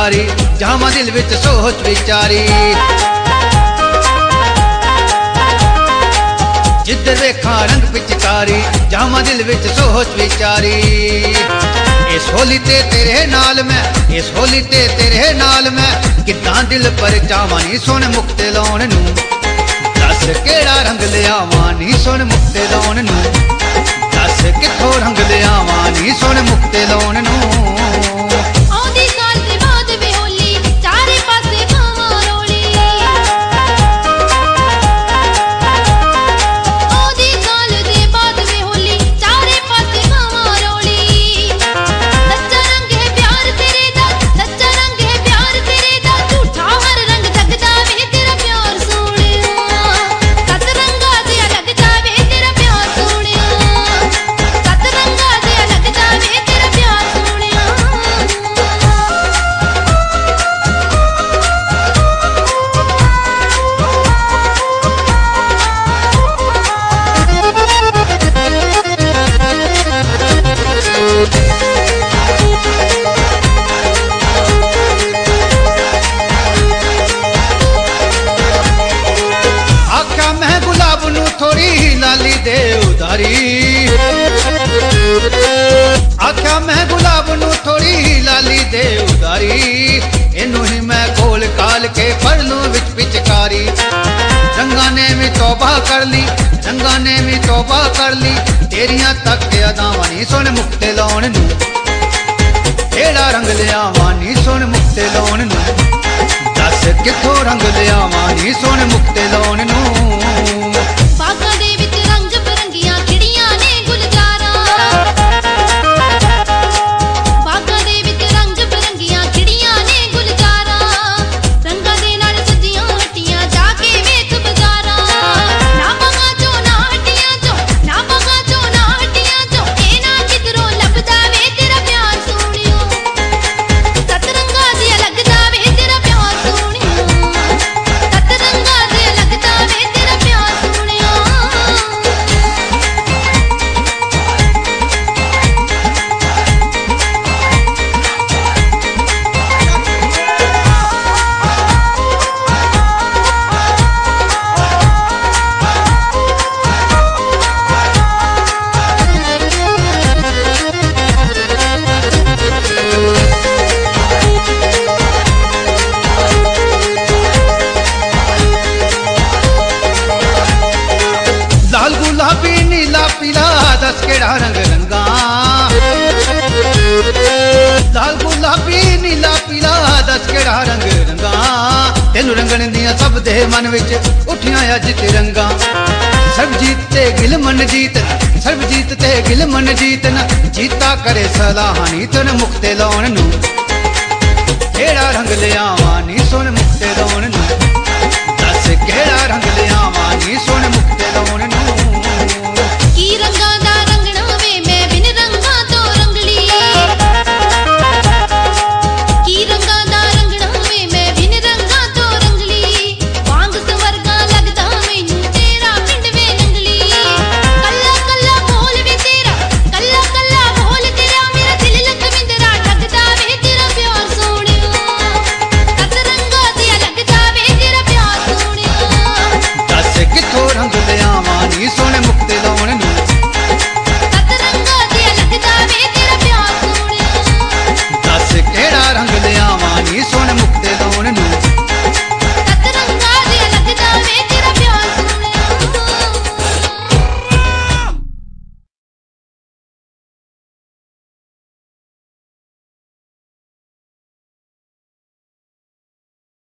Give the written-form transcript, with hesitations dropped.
पिचकारी जामा दिल विच सोच विचारी। जिधर वेखा रंग पिचकारी जामा दिल विच सोच विचारी। इस होली ते तेरे नाल मैं, इस होली ते तेरे नाल मैं कितना दिल पर जावां नी सुन मुक्ते लाउण नूं। दस केड़ा रंग लियावां नी सुन मुक्ते लाउण नूं। दस कित्थों रंग लियावां नी सुन मुक्ते लाउण नूं। दे उधारी आख्या मैं गुलाब नू थोड़ी लाली दे उधारी। इनू ही मैं कोल काल के फड़ लूं विच पिचकारी। रंगा ने भी तौबा कर ली, रंगा ने भी तौबा कर ली। तेरियां तक अदावां नी सुन मुक्ते लाउण नूं। केड़ा रंग लियावां नी सुन मुक्ते लाउण नूं। दस कित्थों रंग लियावां नी सुन मुक्ते लाउण नूं। दस केड़ा रंग रंगा लाल गुलाबी नीला पीला। दस केड़ा रंग रंगा तेनू रंगण दियां सब दे मन विच उठियां अज तिरंगा। सर्वजीत ते गिल मन जीत, सर्वजीत ते गिल मन जीत न जीता करे सलाहानी तन मुक्ते लाउण नूं। केड़ा रंग लियावां नी सुन मुक्ते लाउण नूं। दस केड़ा रंग लियावां नी सुन मुक्ते लाउण नूं।